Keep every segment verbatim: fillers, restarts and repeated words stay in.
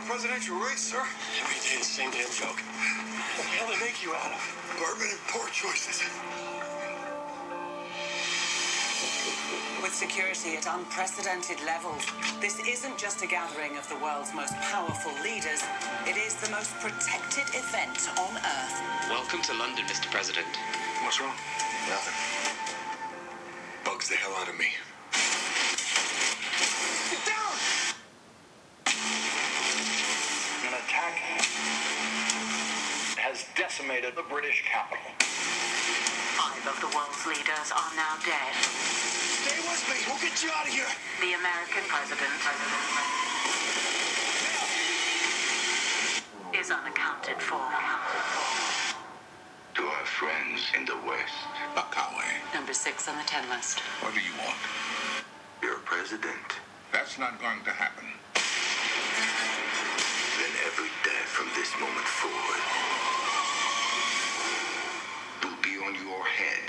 presidential race, sir. Every day the same damn joke. What the hell they make you out of? Bourbon and poor choices. With security at unprecedented levels, this isn't just a gathering of the world's most powerful leaders. It is the most protected event on Earth. Welcome to London, Mister President. What's wrong? Nothing. Bugs the hell out of me. Get down! An attack has decimated the British capital. Five of the world's leaders are now dead. Stay with me. We'll get you out of here. The American president is unaccounted for. To our friends in the West, Bakawe. Number six on the ten list. What do you want? You're president. That's not going to happen. Then every day from this moment forward will be on your head.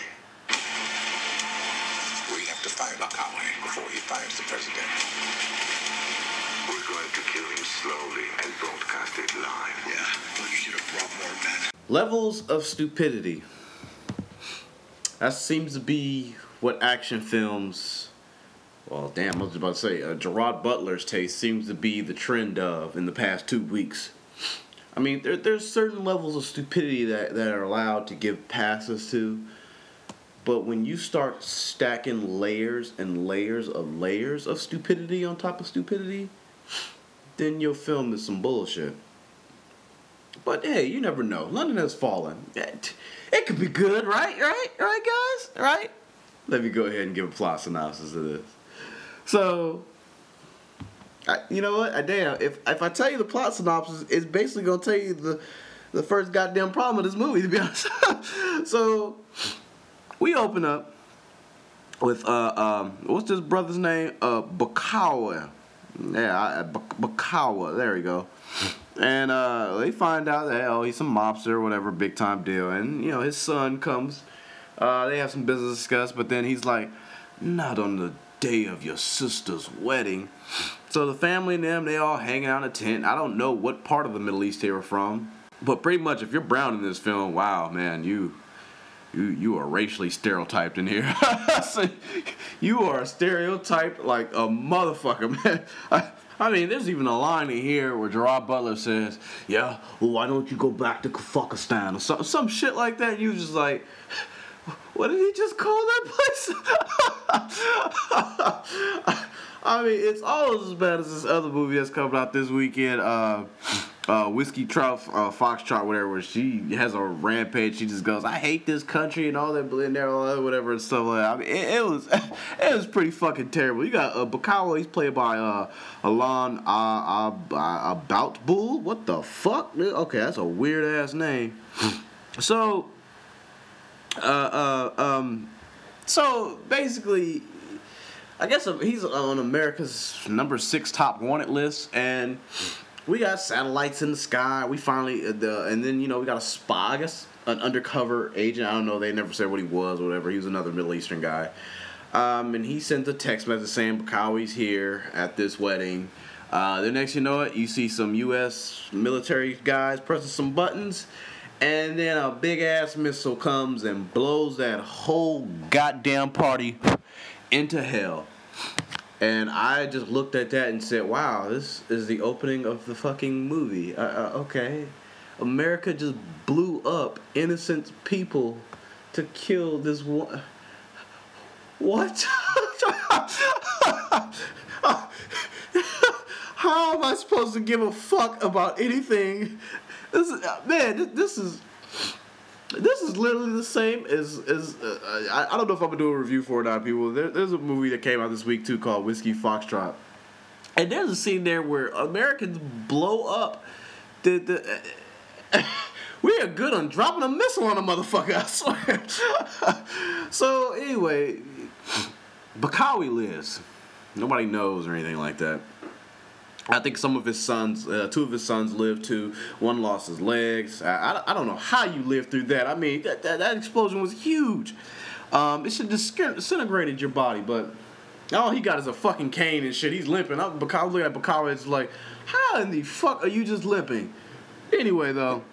We have to fire Bakawe before he fires the president. We're going to kill him slowly and broadcast it live. Yeah, well, you should have brought more men. Levels of stupidity. That seems to be what action films, well, damn, I was about to say, uh, Gerard Butler's taste seems to be the trend of in the past two weeks. I mean, there, there's certain levels of stupidity that, that are allowed to give passes to, but when you start stacking layers and layers of layers of stupidity on top of stupidity, then your film is some bullshit. But hey, you never know. London Has Fallen. It, it could be good, right? Right? Right, guys? Right? Let me go ahead and give a plot synopsis of this. So, I, you know what? I damn. If if I tell you the plot synopsis, it's basically gonna tell you the the first goddamn problem of this movie, to be honest. So, we open up with uh um what's this brother's name? Uh, Bakawa. Yeah, I, Bakawa. There we go. And uh, they find out that, oh, he's some mobster or whatever, big time deal. And, you know, his son comes. Uh, they have some business to discuss, but then he's like, not on the day of your sister's wedding. So the family and them, they all hang out in a tent. I don't know what part of the Middle East they were from. But pretty much, if you're brown in this film, wow, man, you you you are racially stereotyped in here. So, you are stereotyped like a motherfucker, man. I, I mean, there's even a line in here where Gerard Butler says, yeah, well, why don't you go back to Kafakistan or some, some shit like that. And you just like, what did he just call that place? I mean, it's almost as bad as this other movie that's coming out this weekend, uh, uh, Whiskey Trout, uh, Foxtrot, whatever, where she has a rampage. She just goes, I hate this country and all that, and all that, whatever, and stuff like that. I mean, it, it was it was pretty fucking terrible. You got uh, Bakawa, he's played by uh, Alan uh, uh, About Bull. What the fuck? Okay, that's a weird ass name. So, uh, uh, um, so basically, I guess he's on America's number six top wanted list, and we got satellites in the sky. We finally, uh, the, and then, you know, we got a spy, I guess, an undercover agent. I don't know. They never said what he was or whatever. He was another Middle Eastern guy. Um, and he sends a text message saying Bakawi's here at this wedding. Uh, the next you know it, you see some U S military guys pressing some buttons. And then a big-ass missile comes and blows that whole goddamn party into hell. And I just looked at that and said, wow, this is the opening of the fucking movie. Uh, uh, okay. America just blew up innocent people to kill this one. What? How am I supposed to give a fuck about anything? This is, man, this, this is... This is literally the same as, as uh, I, I don't know if I'm going to do a review for it now, people. There, there's a movie that came out this week, too, called Whiskey Foxtrot. And there's a scene there where Americans blow up. The, the, uh, we are good on dropping a missile on a motherfucker, I swear. So, anyway, Bakawi lives. Nobody knows or anything like that. I think some of his sons, uh, two of his sons lived too. One lost his legs. I, I, I don't know how you lived through that. I mean, that that, that explosion was huge. Um, it should have disintegrated your body, but All he got is a fucking cane and shit. He's limping. I'm, I'm looking at Bakawa. It's like, how in the fuck are you just limping? Anyway, though.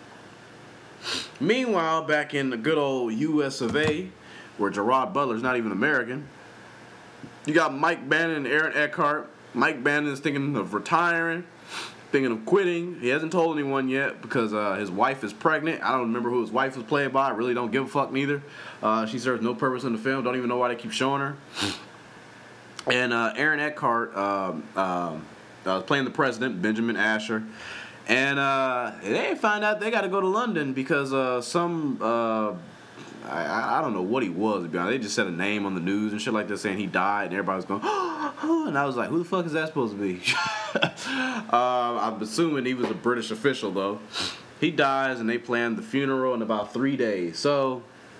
Meanwhile, back in the good old U S of A, where Gerard Butler's not even American, you got Mike Bannon and Aaron Eckhart. Mike Bannon is thinking of retiring, thinking of quitting. He hasn't told anyone yet because uh, his wife is pregnant. I don't remember who his wife was played by. I really don't give a fuck neither. Uh, she serves no purpose in the film. Don't even know why they keep showing her. And uh, Aaron Eckhart um, um, uh, playing the president, Benjamin Asher. And uh, they find out they got to go to London because uh, some, uh, I, I don't know what he was, to be honest. They just said a name on the news and shit like that saying he died. And everybody was going, oh, and I was like, who the fuck is that supposed to be? uh, I'm assuming he was a British official, though. He dies and they plan the funeral in about three days. So...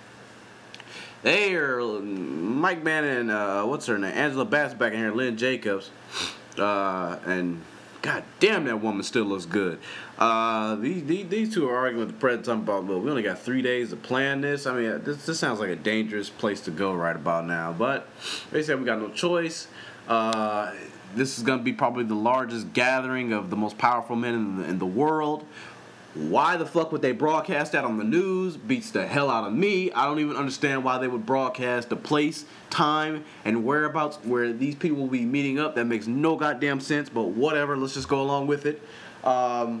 They are Mike Bannon and uh, what's her name? Angela Bassett back in here, Lynn Jacobs. Uh, and god damn, that woman still looks good. Uh, these, these these two are arguing with the president talking about, look, we only got three days to plan this. I mean, this, this sounds like a dangerous place to go right about now. But they said we got no choice. Uh, this is going to be probably the largest gathering of the most powerful men in the, in the world. Why the fuck would they broadcast that on the news? Beats the hell out of me. I don't even understand why they would broadcast the place, time, and whereabouts where these people will be meeting up. That makes no goddamn sense, but whatever. Let's just go along with it. Um,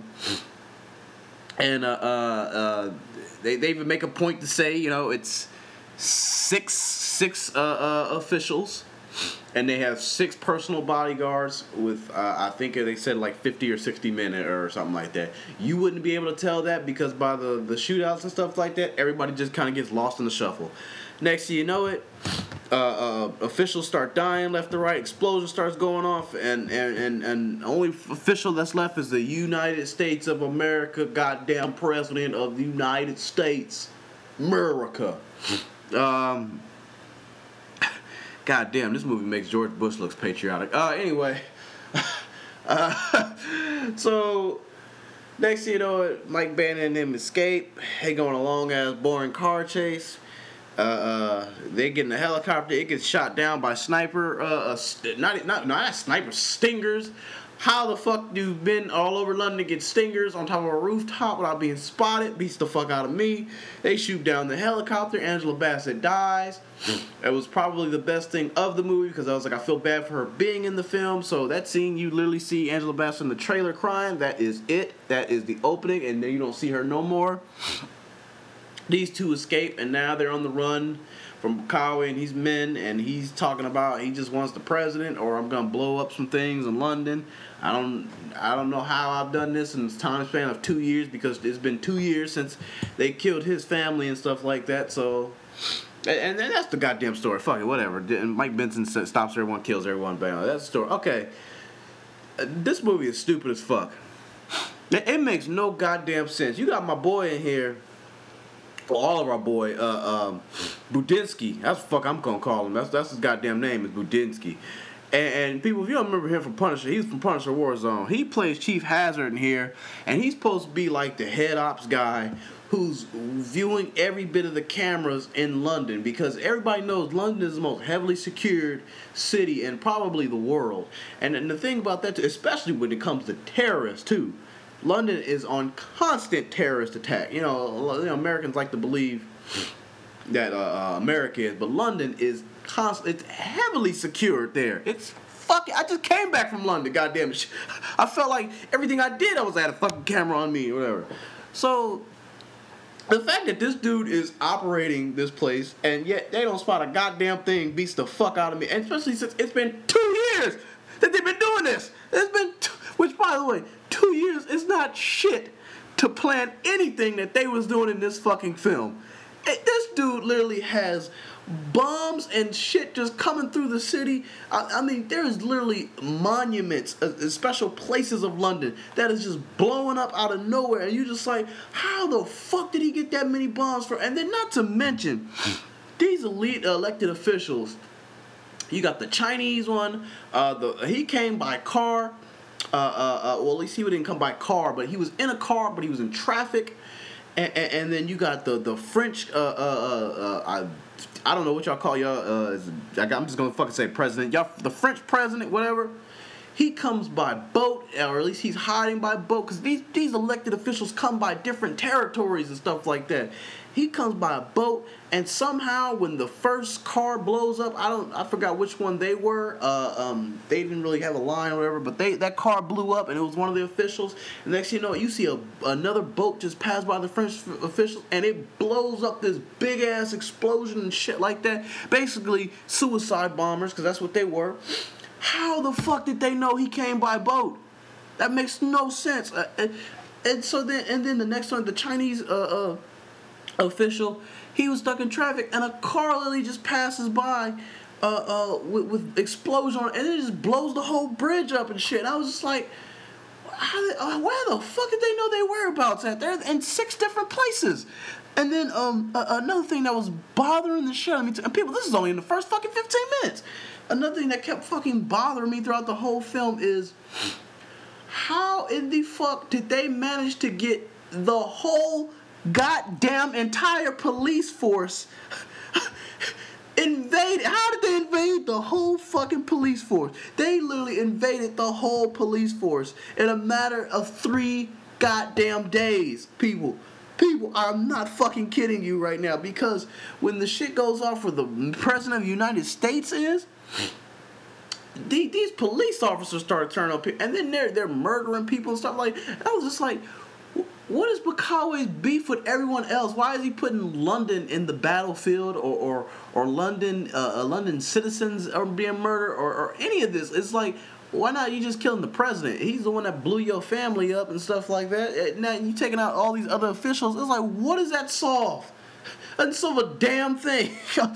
and uh, uh, uh, they, they even make a point to say, you know, it's six, six uh, uh, officials. And they have six personal bodyguards with, uh, I think they said like fifty or sixty men or something like that. You wouldn't be able to tell that because by the, the shootouts and stuff like that, everybody just kind of gets lost in the shuffle. Next thing you know it, uh, uh, officials start dying left and right, explosion starts going off, and, and, and, and only official that's left is the United States of America, goddamn president of the United States, America. Um... God damn, this movie makes George Bush looks patriotic. Uh, anyway. uh, so, next thing you know it, Mike Bannon and them escape. They go on a long-ass, boring car chase. Uh, uh, they get in a helicopter. It gets shot down by sniper. Uh, uh, st- not, not, not sniper, stingers. How the fuck do men all over London get stingers on top of a rooftop without being spotted? Beats the fuck out of me. They shoot down the helicopter. Angela Bassett dies. It was probably the best thing of the movie because I was like, I feel bad for her being in the film. So that scene, you literally see Angela Bassett in the trailer crying. That is it. That is the opening, and then you don't see her no more. These two escape, and now they're on the run from Bukawi and his men, and he's talking about he just wants the president, or I'm gonna blow up some things in London. I don't, I don't know how I've done this in this time span of two years because it's been two years since they killed his family and stuff like that. So, and, and that's the goddamn story. Fuck it, whatever. And Mike Benson stops everyone, kills everyone. Bam, that's the story. Okay, uh, this movie is stupid as fuck. It, it makes no goddamn sense. You got my boy in here. For all of our boy, uh, um, Budinsky. That's the fuck I'm gonna call him. That's that's his goddamn name is Budinsky. And, and people, if you don't remember him from Punisher, he's from Punisher Warzone. He plays Chief Hazard in here, and he's supposed to be like the head ops guy who's viewing every bit of the cameras in London because everybody knows London is the most heavily secured city in probably the world. And, and the thing about that, too, especially when it comes to terrorists, too. London is on constant terrorist attack. You know, you know Americans like to believe that uh, uh, America is, but London is constant. It's heavily secured there. It's fucking. I just came back from London. Goddamn it! I felt like everything I did, I was had a fucking camera on me or whatever. So the fact that this dude is operating this place and yet they don't spot a goddamn thing beats the fuck out of me. And especially since it's been two years that they've been doing this. It's been, two, which by the way, two years is not shit to plan anything that they was doing in this fucking film. It, this dude literally has bombs and shit just coming through the city. I, I mean, there is literally monuments, uh, special places of London that is just blowing up out of nowhere, and you're just like, how the fuck did he get that many bombs for? And then not to mention, these elite elected officials. You got the Chinese one. Uh, the he came by car. Uh, uh, uh, well, at least he didn't come by car, but he was in a car, but he was in traffic. And, and, and then you got the the French. Uh, uh, uh, uh, I don't know what y'all call y'all. Uh, I'm just gonna fucking say president. Y'all, the French president, whatever. He comes by boat, or at least he's hiding by boat, because these these elected officials come by different territories and stuff like that. He comes by a boat, and somehow when the first car blows up, I don't, I forgot which one they were. Uh, um, they didn't really have a line or whatever, but they that car blew up, and it was one of the officials. And next thing you know, you see a another boat just pass by the French officials, and it blows up this big ass explosion and shit like that. Basically, suicide bombers, because that's what they were. How the fuck did they know he came by boat? That makes no sense. Uh, and, and so then, and then the next one, the Chinese uh, uh, official, he was stuck in traffic, and a car literally just passes by uh, uh, with, with explosion on it, and it just blows the whole bridge up and shit. And I was just like, how did, uh, where the fuck did they know their whereabouts at? They're in six different places. And then um, uh, another thing that was bothering the shit out of me, too, and people, this is only in the first fucking fifteen minutes. Another thing that kept fucking bothering me throughout the whole film is how in the fuck did they manage to get the whole goddamn entire police force invaded? How did they invade the whole fucking police force? They literally invaded the whole police force in a matter of three goddamn days, people. People, I'm not fucking kidding you right now, because when the shit goes off where the president of the United States is, the, these police officers started turning up here, and then they're they're murdering people and stuff like. I was just like, what is Bakawe's beef with everyone else? Why is he putting London in the battlefield, or or, or London uh, London citizens are being murdered, or, or any of this? It's like, why not you just killing the president? He's the one that blew your family up and stuff like that. Now you taking out all these other officials. It's like, what does that solve? That doesn't solve a damn thing.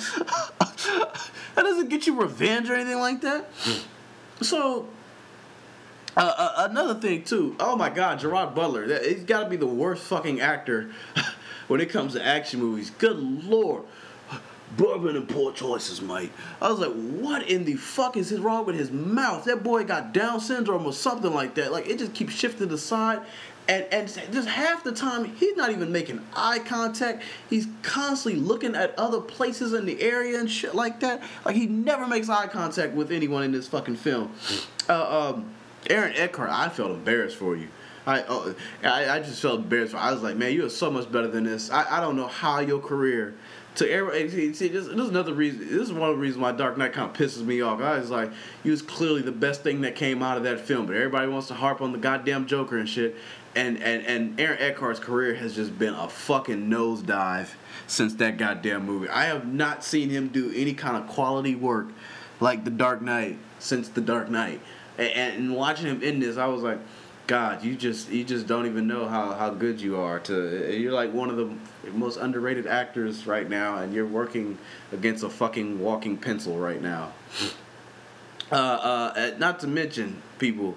That doesn't get you revenge or anything like that. So, uh, uh, another thing too. Oh my God, Gerard Butler. That, he's got to be the worst fucking actor when it comes to action movies. Good Lord. Bourbon and poor choices, mate. I was like, what in the fuck is wrong with his mouth? That boy got Down syndrome or something like that. Like, it just keeps shifting aside. And and just half the time, he's not even making eye contact. He's constantly looking at other places in the area and shit like that. Like, he never makes eye contact with anyone in this fucking film. Uh, um, Aaron Eckhart, I felt embarrassed for you. I, uh, I I just felt embarrassed. I was like, man, you are so much better than this. I, I don't know how your career... To every, see, see this, this is another reason. This is one of the reasons why Dark Knight kind of pisses me off. I was like, he was clearly the best thing that came out of that film, but everybody wants to harp on the goddamn Joker and shit. And and and Aaron Eckhart's career has just been a fucking nosedive since that goddamn movie. I have not seen him do any kind of quality work like The Dark Knight since The Dark Knight. And, and watching him in this, I was like, God, you just you just don't even know how, how good you are. To you're like one of the most underrated actors right now, and you're working against a fucking walking pencil right now. Uh, uh, not to mention, people,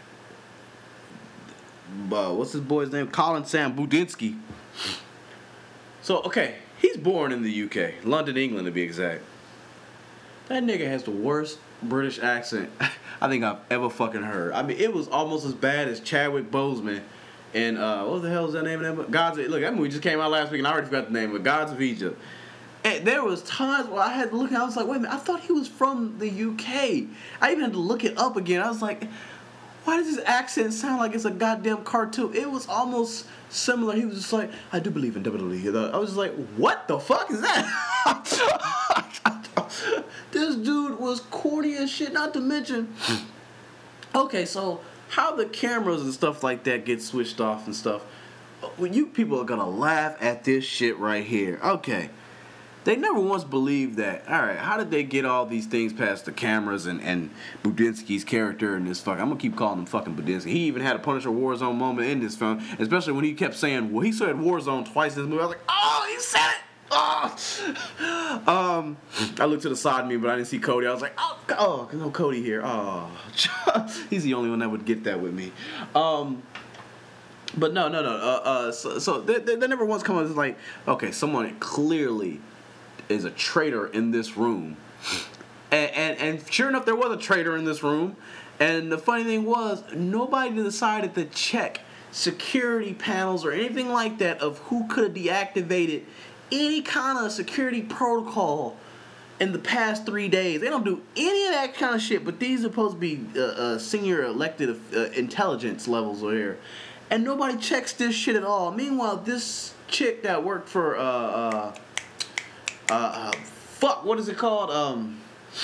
uh, what's his boy's name? Colin Sam Budinsky. So, okay, he's born in the U K, London, England to be exact. That nigga has the worst British accent I think I've ever fucking heard. I mean, it was almost as bad as Chadwick Boseman and uh, what the hell is that name of that? Gods of, look, that movie just came out last week and I already forgot the name of it. Gods of Egypt. And there was times where I had to look and I was like, wait a minute, I thought he was from the U K. I even had to look it up again. I was like, why does his accent sound like it's a goddamn cartoon? It was almost similar. He was just like, I do believe in W W E. I was just like, what the fuck is that? This dude was corny as shit, not to mention. Okay, so how the cameras and stuff like that get switched off and stuff. Well, you people are gonna laugh at this shit right here. Okay. They never once believed that. All right, how did they get all these things past the cameras and, and Budinsky's character in this fuck? I'm gonna keep calling him fucking Budinsky. He even had a Punisher Warzone moment in this film, especially when he kept saying, well, he said Warzone twice in this movie. I was like, oh, he said it. Oh. um, I looked to the side of me, but I didn't see Cody. I was like, oh, oh, no Cody here. Oh, he's the only one that would get that with me. Um, but no, no, no. Uh, uh, so, so they, they, they never once come up as like, okay, someone clearly is a traitor in this room, and, and and sure enough, there was a traitor in this room. And the funny thing was, nobody decided to check security panels or anything like that of who could have deactivated any kind of security protocol in the past three days. They don't do any of that kind of shit, but these are supposed to be uh, uh, senior elected uh, intelligence levels over here. And nobody checks this shit at all. Meanwhile, this chick that worked for, uh, uh, uh, uh fuck, what is it called? Um,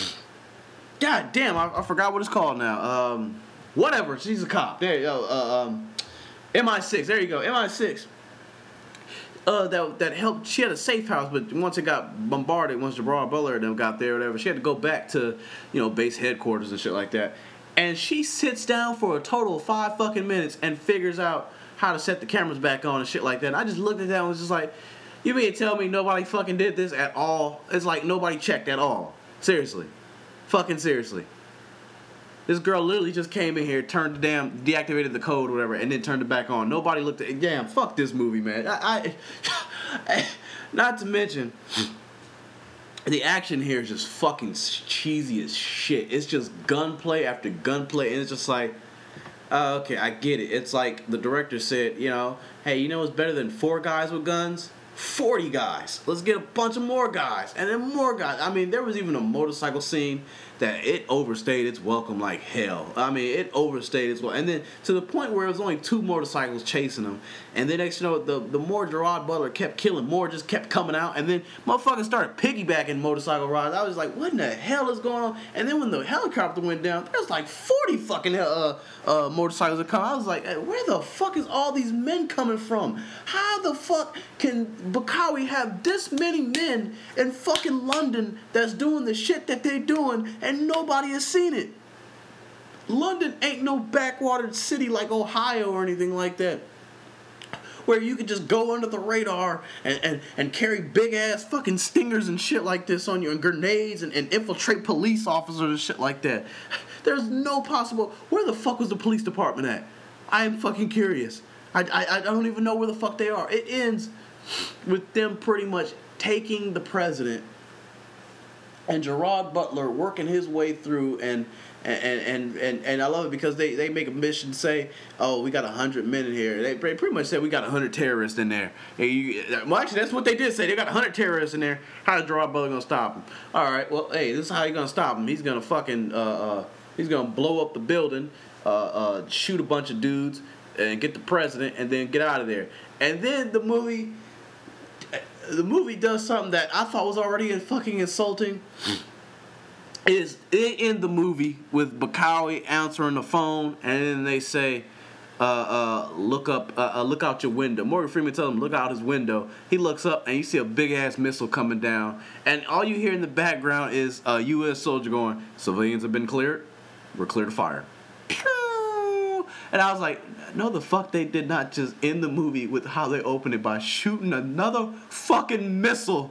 God damn, I, I forgot what it's called now. Um, whatever, she's a cop. There you go. Uh, um, M I six, there you go, M I six. Uh, that that helped. She had a safe house, but once it got bombarded, once Gerard Butler and them got there, or whatever, she had to go back to, you know, base headquarters and shit like that. And she sits down for a total of five fucking minutes and figures out how to set the cameras back on and shit like that. And I just looked at that and was just like, you mean to tell me nobody fucking did this at all? It's like nobody checked at all. Seriously, fucking seriously. This girl literally just came in here, turned the damn, deactivated the code or whatever, and then turned it back on. Nobody looked at it. Damn, fuck this movie, man. I, I not to mention, the action here is just fucking cheesy as shit. It's just gunplay after gunplay, and it's just like, uh, okay, I get it. It's like the director said, you know, hey, you know what's better than four guys with guns? forty guys. Let's get a bunch of more guys. And then more guys. I mean, there was even a motorcycle scene that it overstayed its welcome like hell. I mean, it overstayed its welcome. And then to the point where it was only two motorcycles chasing them. And then next you know, the, the more Gerard Butler kept killing, more just kept coming out. And then motherfuckers started piggybacking motorcycle rides. I was like, what in the hell is going on? And then when the helicopter went down, there's like forty fucking uh, uh, motorcycles that come. I was like, where the fuck is all these men coming from? How the fuck can Bakawi have this many men in fucking London that's doing the shit that they're doing and nobody has seen it? London ain't no backwater city like Ohio or anything like that, where you could just go under the radar and, and, and carry big ass fucking stingers and shit like this on you, and grenades and, and infiltrate police officers and shit like that. There's no possible. Where the fuck was the police department at? I am fucking curious. I, I, I don't even know where the fuck they are. It ends with them pretty much taking the president and Gerard Butler working his way through, and and and and, and I love it because they, they make a mission say, oh, we got a hundred men in here. They pretty much said we got a hundred terrorists in there. And you, well, actually, that's what they did say. They got a hundred terrorists in there. How is Gerard Butler gonna stop them? All right, well, hey, this is how you gonna stop him. He's gonna fucking uh, uh he's gonna blow up the building, uh uh shoot a bunch of dudes, and get the president, and then get out of there. And then the movie. The movie does something that I thought was already fucking insulting. Is it in the movie with Bakawi answering the phone, and then they say, uh, uh, "Look up, uh, uh, look out your window." Morgan Freeman tells him, "Look out his window." He looks up, and you see a big ass missile coming down, and all you hear in the background is a U S soldier going, "Civilians have been cleared. We're clear to fire." And I was like, no, the fuck they did not just end the movie with how they opened it by shooting another fucking missile.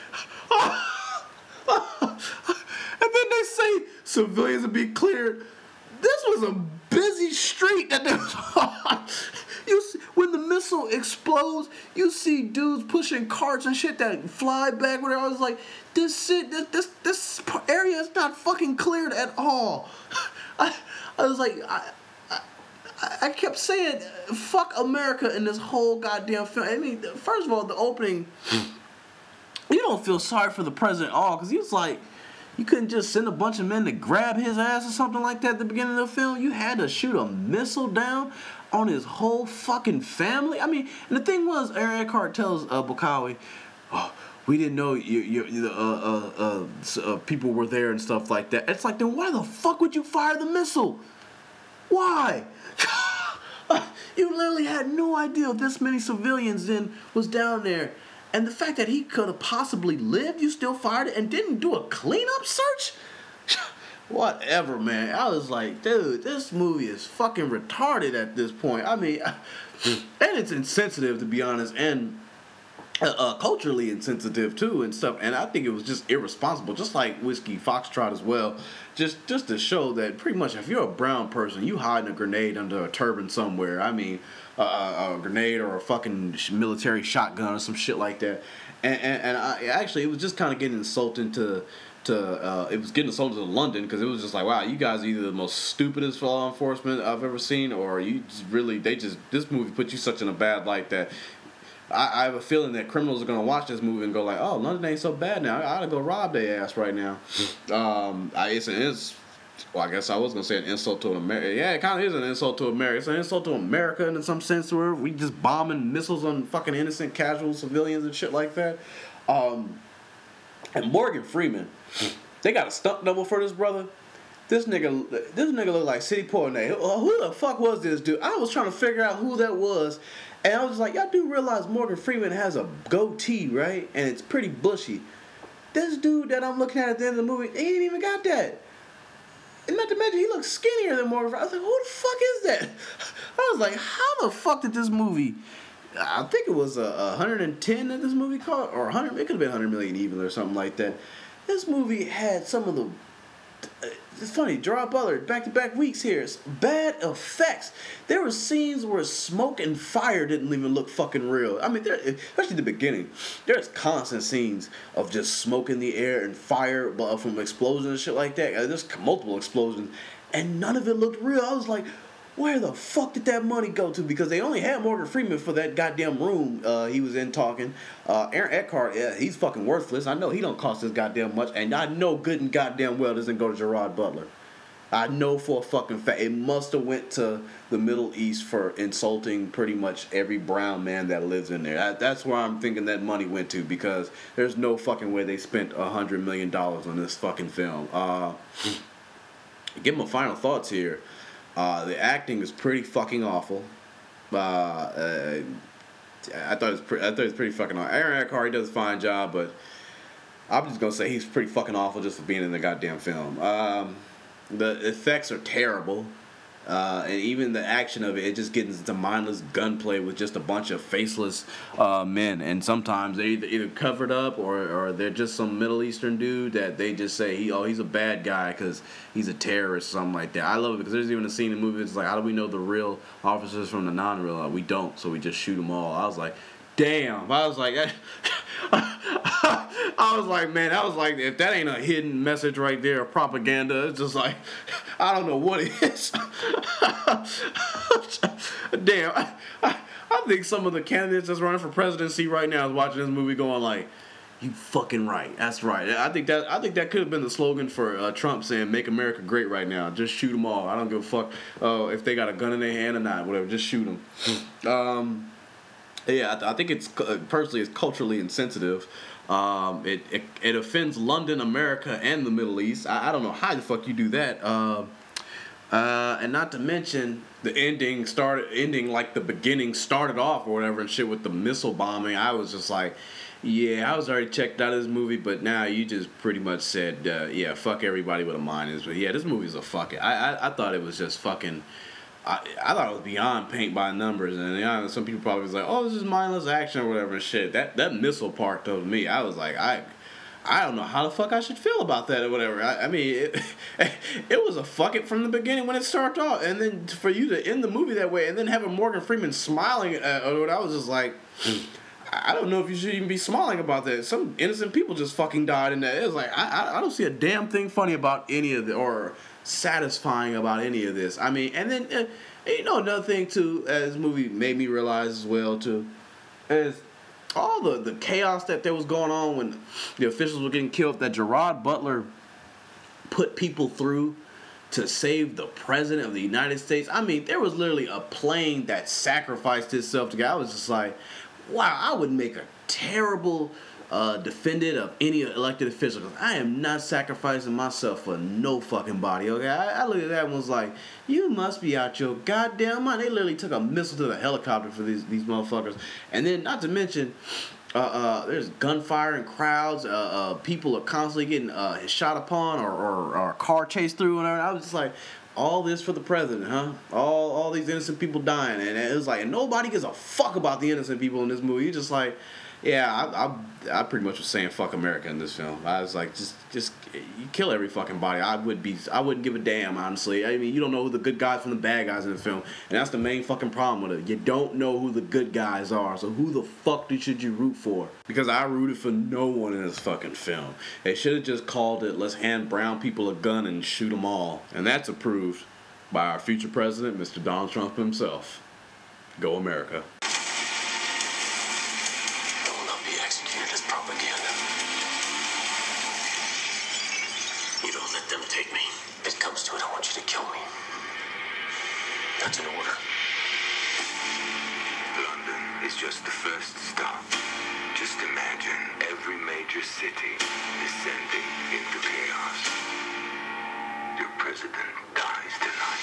And then they say civilians will be cleared. This was a busy street that they was on. You see, when the missile explodes, you see dudes pushing carts and shit that fly back. Whatever. I was like, this shit, this this, this area is not fucking cleared at all. I, I was like, I. I kept saying, fuck America in this whole goddamn film. I mean, first of all, the opening, you don't feel sorry for the president at all, because he was like, you couldn't just send a bunch of men to grab his ass or something like that at the beginning of the film. You had to shoot a missile down on his whole fucking family. I mean, and the thing was, Aaron Eckhart tells uh, Bakawi, oh, we didn't know you, you, uh, uh, uh, uh, people were there and stuff like that. It's like, then why the fuck would you fire the missile? Why? You literally had no idea this many civilians then was down there. And the fact that he could have possibly lived, you still fired it and didn't do a cleanup search? Whatever, man. I was like, dude, this movie is fucking retarded at this point. I mean, and it's insensitive, to be honest, and uh, uh, culturally insensitive, too, and stuff. And I think it was just irresponsible, just like Whiskey Foxtrot as well. Just just to show that pretty much if you're a brown person, you hiding a grenade under a turban somewhere. I mean, uh, a grenade or a fucking military shotgun or some shit like that. And and, and I, actually, it was just kind of getting insulting to to uh, it was getting insulting to London, because it was just like, wow, you guys are either the most stupidest law enforcement I've ever seen, or you just really they just this movie put you such in a bad light that I, I have a feeling that criminals are gonna watch this movie and go like, "Oh, London ain't so bad now. I ought to go rob their ass right now." um, I, it's an it's, well, I guess I was gonna say an insult to America. Yeah, it kind of is an insult to America. It's an insult to America in some sense, where we just bombing missiles on fucking innocent, casual civilians and shit like that. Um, and Morgan Freeman, they got a stunt double for this brother. This nigga, this nigga look like City Portnoy. Who the fuck was this dude? I was trying to figure out who that was, and I was like, y'all do realize Morgan Freeman has a goatee, right? And it's pretty bushy. This dude that I'm looking at at the end of the movie, he ain't even got that. And not to mention, he looks skinnier than Morgan Freeman. I was like, who the fuck is that? I was like, how the fuck did this movie? I think it was a uh, one hundred ten that this movie cost, or one hundred. It could have been one hundred million even, or something like that. This movie had some of the. It's funny, Gerard Butler, back-to-back weeks here. It's bad effects. There were scenes where smoke and fire didn't even look fucking real. I mean, there, especially the beginning. There's constant scenes of just smoke in the air and fire from explosions and shit like that. There's multiple explosions, and none of it looked real. I was like, where the fuck did that money go to? Because they only had Morgan Freeman for that goddamn room uh, he was in talking. Uh, Aaron Eckhart, yeah, he's fucking worthless. I know he don't cost this goddamn much, and I know good and goddamn well doesn't go to Gerard Butler. I know for a fucking fact it must have went to the Middle East for insulting pretty much every brown man that lives in there. That, that's where I'm thinking that money went to, because there's no fucking way they spent a hundred million dollars on this fucking film. Uh, give my final thoughts here. Uh, the acting is pretty fucking awful. Uh, uh, I thought it was pretty. I thought it was pretty fucking awful. Aaron Eckhart, he does a fine job, but I'm just gonna say he's pretty fucking awful just for being in the goddamn film. Um, the effects are terrible, uh, and even the action of it, it just gets into mindless gunplay with just a bunch of faceless uh, men, and sometimes they either, either covered up or, or they're just some Middle Eastern dude that they just say he oh he's a bad guy because he's a terrorist or something like that. I love it because there's even a scene in the movie that's like, how do we know the real officers from the non-real? Like, we don't, so we just shoot them all. I was like, damn. I was like, I was like, man, that was like, if that ain't a hidden message right there, propaganda, it's just like, I don't know what it is. Damn. I, I, I think some of the candidates that's running for presidency right now is watching this movie going like, you fucking right. That's right. I think that I think that could have been the slogan for uh, Trump saying "Make America Great" right now. Just shoot them all. I don't give a fuck uh, if they got a gun in their hand or not. Whatever. Just shoot them. um, yeah, I, th- I think it's personally it's culturally insensitive. Um, it, it it offends London, America, and the Middle East. I, I don't know how the fuck you do that. Uh, uh, and not to mention the ending started ending like the beginning started off or whatever and shit with the missile bombing. I was just like, yeah, I was already checked out of this movie, but now you just pretty much said, uh, yeah, fuck everybody with a mind is. But yeah, this movie's a fucking. I, I I thought it was just fucking. I I thought it was beyond paint by numbers, and you know, some people probably was like, oh, this is mindless action or whatever and shit. That that missile part to me, I was like, I. I don't know how the fuck I should feel about that or whatever. I, I mean, it, it was a fuck it from the beginning when it started off. And then for you to end the movie that way and then having Morgan Freeman smiling, at, or I was just like, I don't know if you should even be smiling about that. Some innocent people just fucking died in that. It was like, I, I, I don't see a damn thing funny about any of it or satisfying about any of this. I mean, and then, uh, you know, another thing, too, as this movie made me realize as well, too, is all the, the chaos that there was going on when the officials were getting killed, that Gerard Butler put people through to save the president of the United States. I mean, there was literally a plane that sacrificed itself to get. I was just like, wow, I would make a terrible uh, defendant of any elected official. I am not sacrificing myself for no fucking body, okay? I, I looked at that and was like, you must be out your goddamn mind. They literally took a missile to the helicopter for these, these motherfuckers. And then, not to mention, uh, uh, there's gunfire in crowds. Uh, uh, people are constantly getting uh, shot upon or, or, or car chased through. And I was just like, all this for the president, huh? All all these innocent people dying. And it was like, and nobody gives a fuck about the innocent people in this movie. You're just like, yeah, I, I I pretty much was saying fuck America in this film. I was like, just just you kill every fucking body. I would be I wouldn't give a damn, honestly. I mean, you don't know who the good guys from the bad guys in the film, and that's the main fucking problem with it. You don't know who the good guys are, so who the fuck should you root for? Because I rooted for no one in this fucking film. They should have just called it "Let's hand brown people a gun and shoot them all," and that's approved by our future president, Mister Donald Trump himself. Go America. order. London is just the first stop. Just imagine every major city descending into chaos. Your president dies tonight.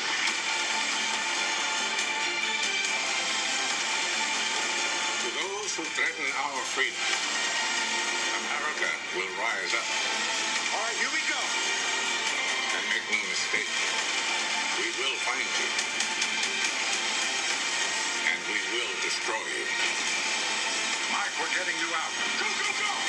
To those who threaten our freedom, America will rise up. All right, here we go. And make no mistake, we will find you. And we will destroy you. Mike, we're getting you out. Go, go, go!